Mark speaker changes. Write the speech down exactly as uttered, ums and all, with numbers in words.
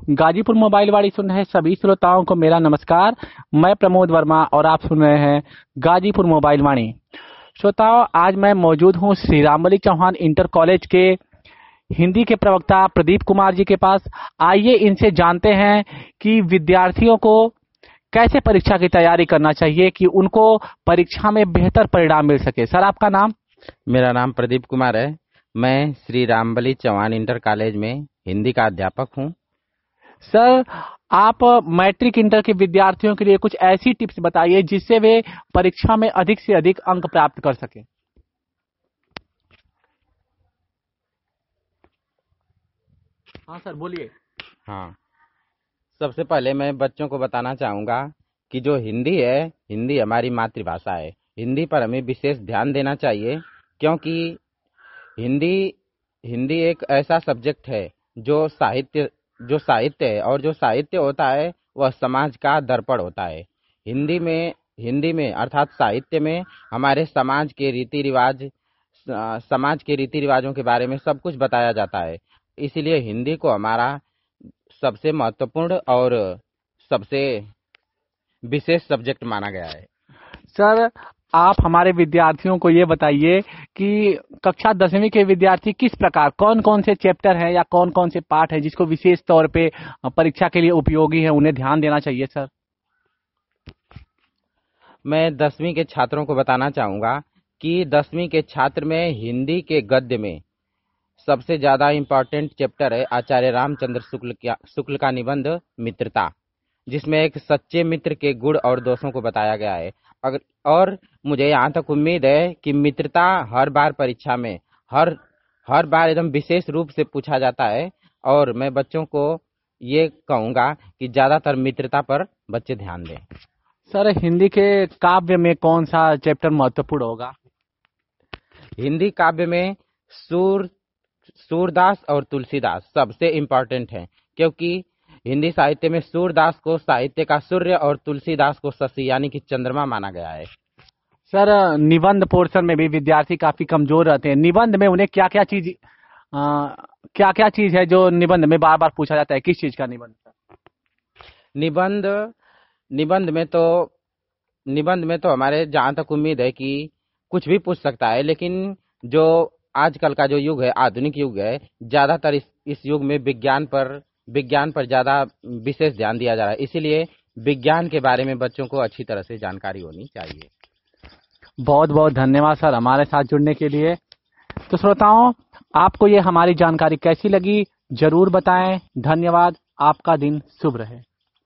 Speaker 1: Ghazipur mobile वाणी सुन रहे सभी श्रोताओं को मेरा नमस्कार। मैं प्रमोद वर्मा और आप सुन रहे हैं गाजीपुर मोबाइल वाणी। श्रोताओं, आज मैं मौजूद हूं श्री रामबली चौहान इंटर कॉलेज के हिंदी के प्रवक्ता प्रदीप कुमार जी के पास। आइए इनसे जानते हैं कि विद्यार्थियों को कैसे परीक्षा की तैयारी करना चाहिए कि उनको परीक्षा में बेहतर परिणाम मिल सके। सर, आपका नाम?
Speaker 2: मेरा नाम प्रदीप कुमार है। मैं श्री रामबली चौहान इंटर कॉलेज में हिंदी का अध्यापक हूं।
Speaker 1: सर, आप मैट्रिक इंटर के विद्यार्थियों के लिए कुछ ऐसी टिप्स बताइए जिससे वे परीक्षा में अधिक से अधिक अंक प्राप्त कर सकें। हाँ सर, बोलिए।
Speaker 2: हाँ, सबसे पहले मैं बच्चों को बताना चाहूँगा कि जो हिंदी है, हिंदी हमारी मातृभाषा है। हिंदी पर हमें विशेष ध्यान देना चाहिए, क्योंकि हिंदी हिंदी एक ऐसा सब्जेक्ट है जो साहित्य जो साहित्य है, और जो साहित्य होता है वह समाज का दर्पण होता है। हिंदी में हिंदी में अर्थात साहित्य में हमारे समाज के रीति रिवाज समाज के रीति रिवाजों के बारे में सब कुछ बताया जाता है। इसलिए हिंदी को हमारा सबसे महत्वपूर्ण और सबसे विशेष सब्जेक्ट माना गया है।
Speaker 1: सर, आप हमारे विद्यार्थियों को ये बताइए कि कक्षा दसवीं के विद्यार्थी किस प्रकार कौन कौन से चैप्टर हैं या कौन कौन से पाठ हैं जिसको विशेष तौर पे परीक्षा के लिए उपयोगी है, उन्हें ध्यान देना चाहिए। सर,
Speaker 2: मैं दसवीं के छात्रों को बताना चाहूँगा कि दसवीं के छात्र में हिंदी के गद्य में सबसे ज़्यादा इम्पोर्टेंट चैप्टर है आचार्य रामचंद्र शुक्ल का शुक्ल का निबंध मित्रता, जिसमें एक सच्चे मित्र के गुण और दोषों को बताया गया है। अगर और मुझे यहाँ तक उम्मीद है कि मित्रता हर बार परीक्षा में हर हर बार एकदम विशेष रूप से पूछा जाता है, और मैं बच्चों को ये कहूँगा कि ज़्यादातर मित्रता पर बच्चे ध्यान दें।
Speaker 1: सर, हिंदी के काव्य में कौन सा चैप्टर महत्वपूर्ण होगा?
Speaker 2: हिंदी काव्य में सूर सूरदास और तुलसीदास सबसे इम्पोर्टेंट हैं, क्योंकि हिंदी साहित्य में सूरदास को साहित्य का सूर्य और तुलसीदास को शशि यानी कि चंद्रमा माना गया है।
Speaker 1: सर, निबंध पोर्शन में भी विद्यार्थी काफी कमजोर रहते हैं। निबंध में उन्हें क्या क्या चीज क्या क्या चीज है जो निबंध में बार बार पूछा जाता है? किस चीज का निबंध?
Speaker 2: निबंध निबंध में तो निबंध में तो हमारे जहाँ तक उम्मीद है कि कुछ भी पूछ सकता है, लेकिन जो आजकल का जो युग है, आधुनिक युग है, ज्यादातर इस इस युग में विज्ञान पर विज्ञान पर ज्यादा विशेष ध्यान दिया जा रहा है। इसीलिए विज्ञान के बारे में बच्चों को अच्छी तरह से जानकारी होनी चाहिए।
Speaker 1: बहुत बहुत धन्यवाद सर हमारे साथ जुड़ने के लिए। तो श्रोताओं, आपको ये हमारी जानकारी कैसी लगी जरूर बताएं। धन्यवाद। आपका दिन शुभ रहे।